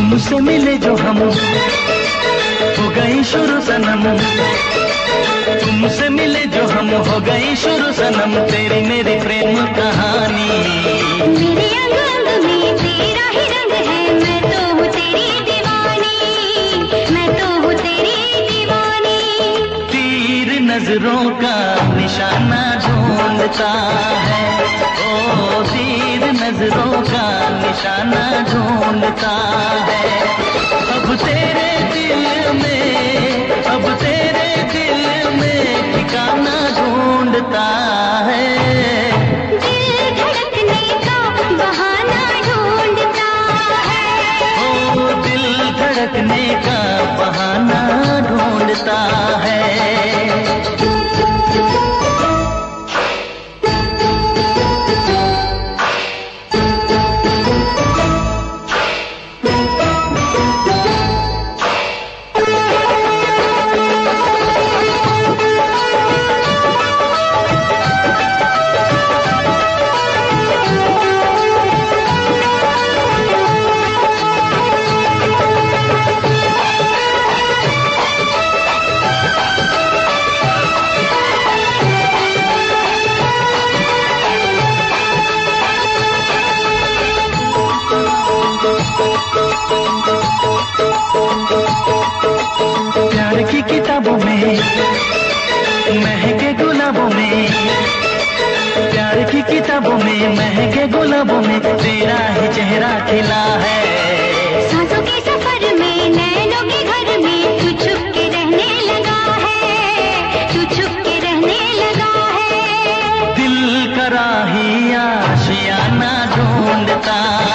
तुमसे मिले जो हम हो गई शुरू सनम, तुमसे मिले जो हम हो गई शुरू सनम, तेरी मेरी प्रेम कहानी। मेरे अंग अंग में तेरा ही रंग है, मैं तो हूँ तेरी दीवानी, मैं तो हूँ तेरी दीवानी। तीर नजरों का निशाना ढूंढता है, ओ तीर नजरों का निशाना ढूंढता है। अब तेरे दिल में, अब तेरे दिल में ठिकाना ढूंढता है। दिल धड़कने का बहाना ढूंढता है, ओ दिल धड़कने का बहाना ढूंढता है। प्यार की किताबों में महके गुलाबों में, प्यार की किताबों में महके गुलाबों में तेरा ही चेहरा खिला है। सांसों के सफर में नैनों के घर में तू छुप के रहने लगा है, तू छुप के रहने लगा है। दिल का राही आशियाना ढूंढता